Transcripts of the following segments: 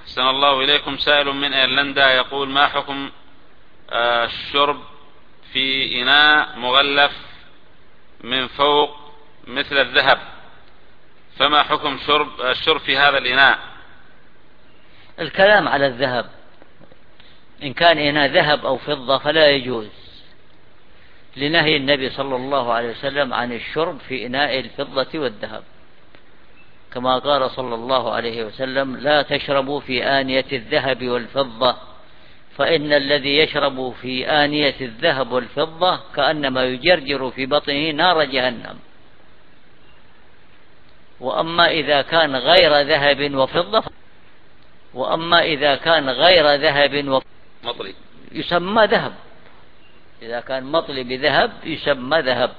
أحسن الله إليكم. سائل من أيرلندا يقول: ما حكم الشرب في إناء مغلف من فوق مثل الذهب، فما حكم الشرب في هذا الإناء؟ الكلام على الذهب، إن كان إناء ذهب أو فضة فلا يجوز، لنهي النبي صلى الله عليه وسلم عن الشرب في إناء الفضة والذهب، كما قال صلى الله عليه وسلم: لا تشربوا في آنية الذهب والفضة، فإن الذي يشرب في آنية الذهب والفضة كأنما يجرجر في بطنه نار جهنم. وأما إذا كان غير ذهب وفضة مطلي يسمى ذهب، إذا كان مطلي بذهب يسمى ذهب.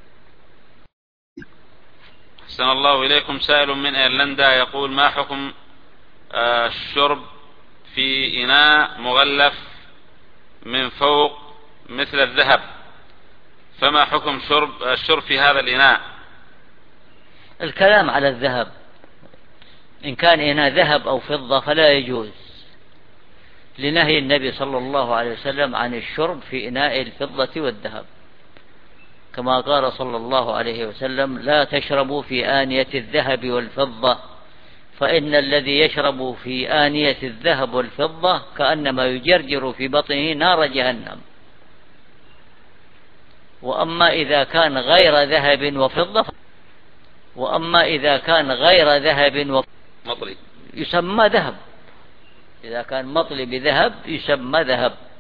أحسن الله إليكم. سائل من أيرلندا يقول: ما حكم الشرب في إناء مغلف من فوق مثل الذهب، فما حكم الشرب في هذا الإناء؟ الكلام على الذهب، إن كان إناء ذهب أو فضة فلا يجوز، لنهي النبي صلى الله عليه وسلم عن الشرب في إناء الفضة والذهب، كما قال صلى الله عليه وسلم: لا تشربوا في آنية الذهب والفضة، فإن الذي يشرب في آنية الذهب والفضة كأنما يجرجر في بطنه نار جهنم. وأما إذا كان غير ذهب وفضة مطلي يسمى ذهب، إذا كان مطلي بذهب يسمى ذهب.